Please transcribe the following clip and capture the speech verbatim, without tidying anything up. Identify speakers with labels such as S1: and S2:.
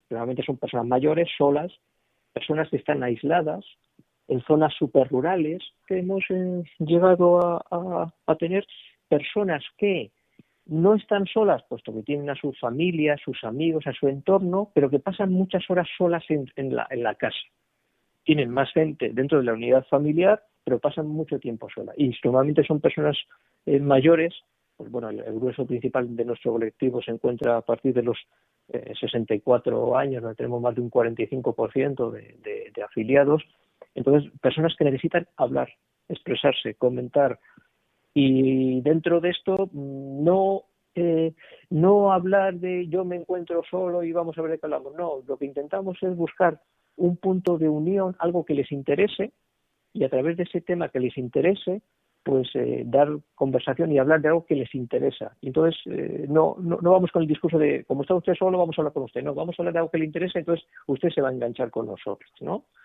S1: Generalmente son personas mayores, solas, personas que están aisladas, en zonas superrurales, que hemos eh, llegado a, a, a tener personas que no están solas, puesto que tienen a su familia, a sus amigos, a su entorno, pero que pasan muchas horas solas en, en, la, en la casa. Tienen más gente dentro de la unidad familiar, pero pasan mucho tiempo solas. Y normalmente son personas eh, mayores. Pues bueno, el, el grueso principal de nuestro colectivo se encuentra a partir de los eh, sesenta y cuatro años, donde tenemos más de un cuarenta y cinco por ciento de, de, de afiliados. Entonces, personas que necesitan hablar, expresarse, comentar. Y dentro de esto, no eh, no hablar de yo me encuentro solo y vamos a ver de qué hablamos. No, lo que intentamos es buscar un punto de unión, algo que les interese, y a través de ese tema que les interese, pues eh, dar conversación y hablar de algo que les interesa. Y entonces eh, no, no no vamos con el discurso de como está usted solo, vamos a hablar con usted. No, vamos a hablar de algo que le interesa, entonces usted se va a enganchar con nosotros, ¿no?